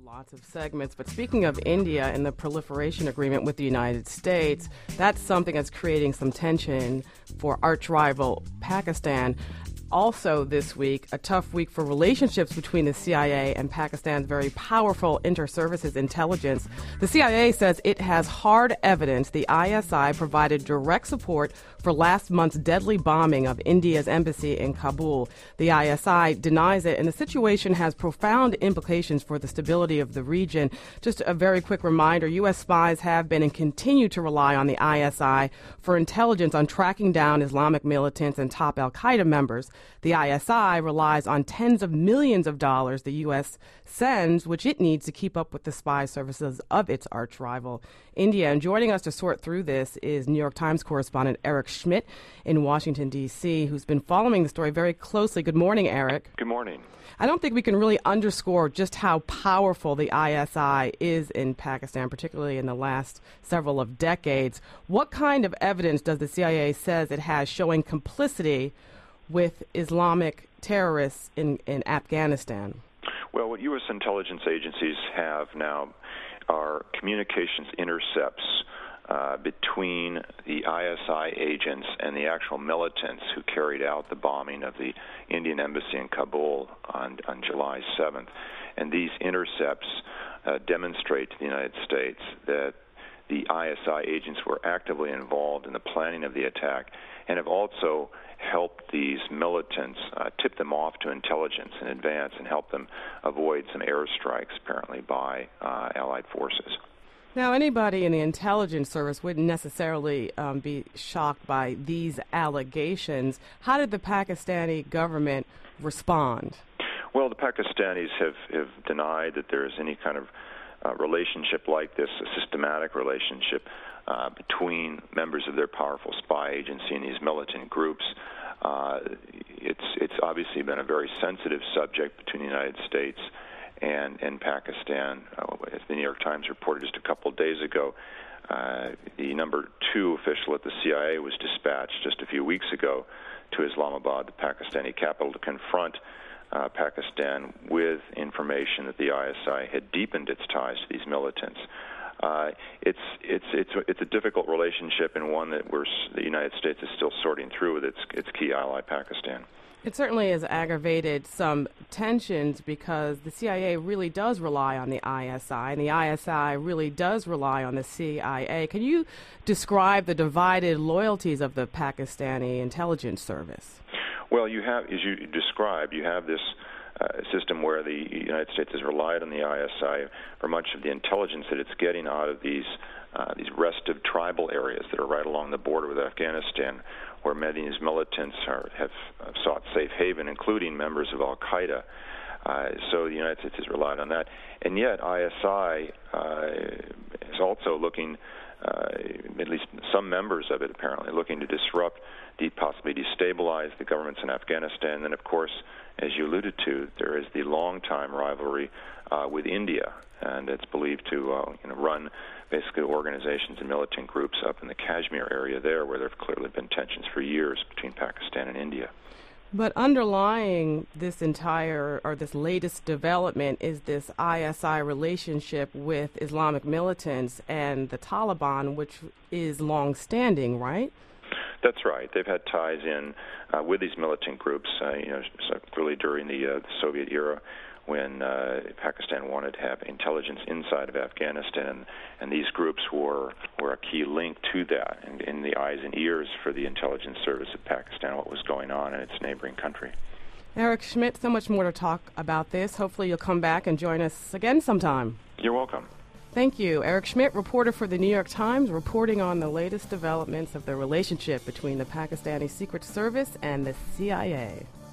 Lots of segments, but speaking of India and the proliferation agreement with the United States, that's something that's creating some tension for arch rival Pakistan. Also this week, a tough week for relationships between the CIA and Pakistan's very powerful inter-services intelligence. The CIA says it has hard evidence the ISI provided direct support for last month's deadly bombing of India's embassy in Kabul. The ISI denies it, and the situation has profound implications for the stability of the region. Just a very quick reminder, U.S. spies have been and continue to rely on the ISI for intelligence on tracking down Islamic militants and top al-Qaeda members. The ISI relies on tens of millions of dollars the U.S. sends, which it needs to keep up with the spy services of its arch rival, India. And joining us to sort through this is New York Times correspondent Eric Schmidt in Washington, D.C., who's been following the story very closely. Good morning, Eric. Good morning. I don't think we can really underscore just how powerful the ISI is in Pakistan, particularly in the last several of decades. What kind of evidence does the CIA says it has showing complicity with Islamic terrorists in Afghanistan? Well, what U.S. intelligence agencies have now are communications intercepts between the ISI agents and the actual militants who carried out the bombing of the Indian embassy in Kabul on July 7th. And these intercepts demonstrate to the United States that the ISI agents were actively involved in the planning of the attack and have also helped these militants tip them off to intelligence in advance and help them avoid some airstrikes, apparently, by Allied forces. Now, anybody in the intelligence service wouldn't necessarily be shocked by these allegations. How did the Pakistani government respond? Well, the Pakistanis have denied that there is any kind of relationship like this, a systematic relationship between members of their powerful spy agency and these militant groups. It's obviously been a very sensitive subject between the United States and Pakistan. As the New York Times reported just a couple of days ago, the number 2 official at the CIA was dispatched just a few weeks ago to Islamabad, the Pakistani capital, to confront Pakistan with information that the ISI had deepened its ties to these militants. It's a difficult relationship and one that the United States is still sorting through with its key ally, Pakistan. It certainly has aggravated some tensions because the CIA really does rely on the ISI, and the ISI really does rely on the CIA. Can you describe the divided loyalties of the Pakistani intelligence service? Well, you have, as you described, you have this system where the United States has relied on the ISI for much of the intelligence that it's getting out of these restive tribal areas that are right along the border with Afghanistan, where many of these militants have sought safe haven, including members of al-Qaeda. So the United States has relied on that. And yet ISI is also looking, at least some members of it apparently, looking to disrupt, possibly destabilize the governments in Afghanistan. And then, of course, as you alluded to, there is the long-time rivalry with India, and it's believed to run basically organizations and militant groups up in the Kashmir area there, where there have clearly been tensions for years between Pakistan and India. But underlying this this latest development is this ISI relationship with Islamic militants and the Taliban, which is long-standing, right? That's right. They've had ties in with these militant groups, so clearly during the Soviet era, when Pakistan wanted to have intelligence inside of Afghanistan, and these groups were a key link to that, and in the eyes and ears for the intelligence service of Pakistan, what was going on in its neighboring country. Eric Schmidt, so much more to talk about this. Hopefully you'll come back and join us again sometime. You're welcome. Thank you. Eric Schmidt, reporter for the New York Times, reporting on the latest developments of the relationship between the Pakistani Secret Service and the CIA.